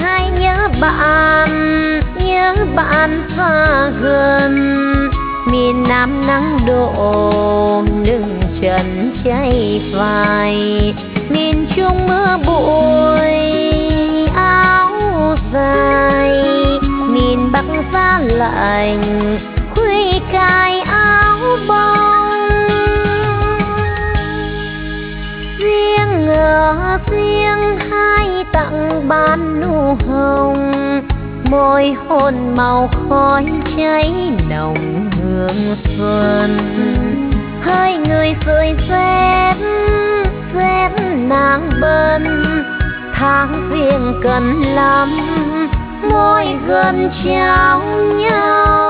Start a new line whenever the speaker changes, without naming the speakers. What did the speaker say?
hay nhớ bạn pha gần. Miền Nam nắng đổ lưng trần cháy phai, miền Trung mưa bụi áo dài, miền Bắc giá lạnh khuy cài áo bông. Riêng hai tặng ban nụ hồng, môi hôn màu khói cháy nồng hương xuân. Hai người rơi rét nàng bân, tháng riêng cần lắm môi gần trao nhau.